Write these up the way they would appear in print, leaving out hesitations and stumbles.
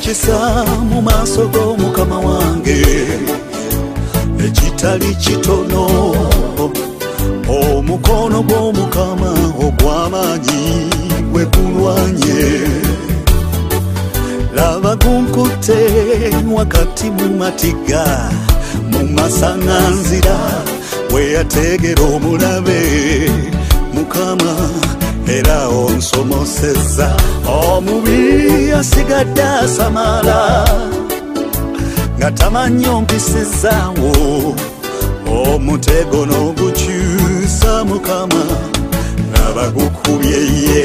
mukisa mu maaso g'omukama wange ekitali kitono omukono gw'omukama ogw'amaanyi gwe gulwanye laba gunkutte wakati mu matiga mu masaŋŋanzira weyateegera omulabe mukama era onsomosezza omubi asigadde asamala nga tamanyi ompisizaawo omutego n'ogukyusa mukama laba gukubye ye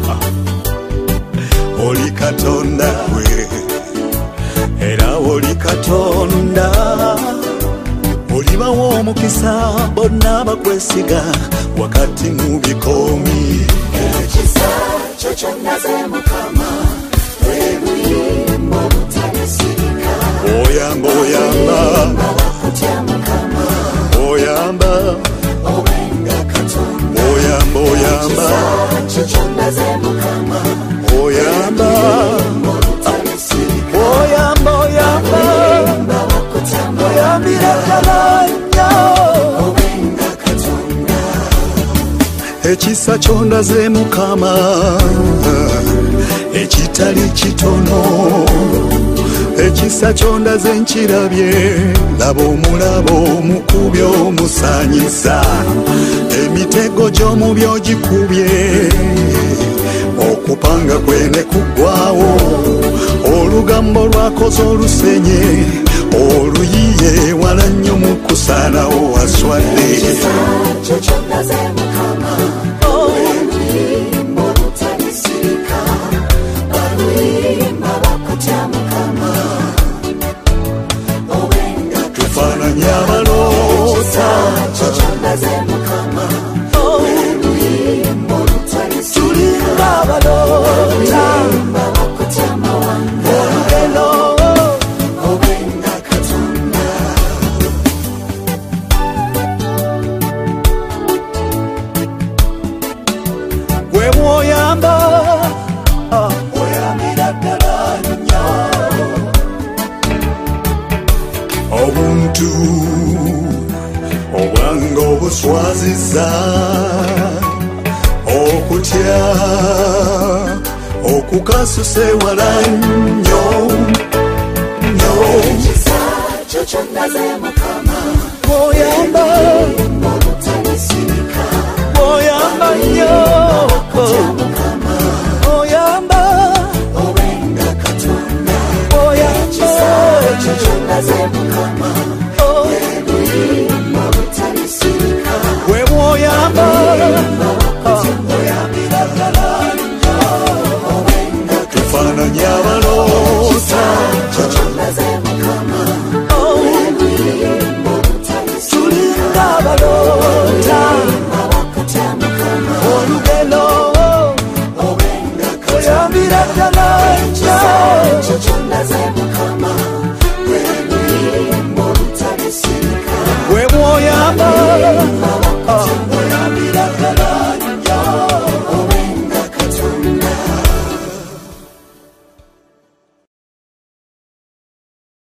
oli katonda we era oli katonda olibawo omukisa bonna bakwesiga wakati mu bikoomi ekisa kyo kyonnaze mukama lwe luyimba olutalisirika oyamba oyamba bakutya mukama oyamba obenga katonda oyamba oyamba ekisa kyo kyonnaze mukama oyamba olutalisirika oyamba oyamba bakutya oyambira ddala nnyo obenga katonda ekisa kyondaze mukama ekitali kitono ekisa kyondaze nkirabye laba omulabo omukubye omusaanyisa emitego gy'omubi ogikubye okupanga kwene kuggwawo olugambo lwakoze olusenye oluyiye wala nnyo mu kusaanawo waswadde ekisa kyo kyonnaze mukama oluyimba olutalisirika oluyimba bakutya mukama obenga tufaananye abaloota kyo kyonnaze mukama oluyimba olutalisirika tulinga abaloota oluyimba bakutya mawanga olugendo obenga katonda gwe mwoyamba oyambira ddala nnyo obuntu obwange obuswaziza okutya okukasuse wala nnyo nnyo ekisa kyo kyonnaze mukama mwoyamba oluyimba olutalisirika mwoyamba nnyo mukama oyamba obenga katonda oyamba kyo kyonnaze mukama oluyimba olutalisirika gwe mwoyamba oyambira ddala tufaananye abaloota kyo kyonnaze mukama oluyimba olutalisirika tulinga abaloota bakutya mukama olugendo obenga oyambira ddala nnyo kyo kyonnaze mukama oluyimba olutalisirika gwe mwoyamba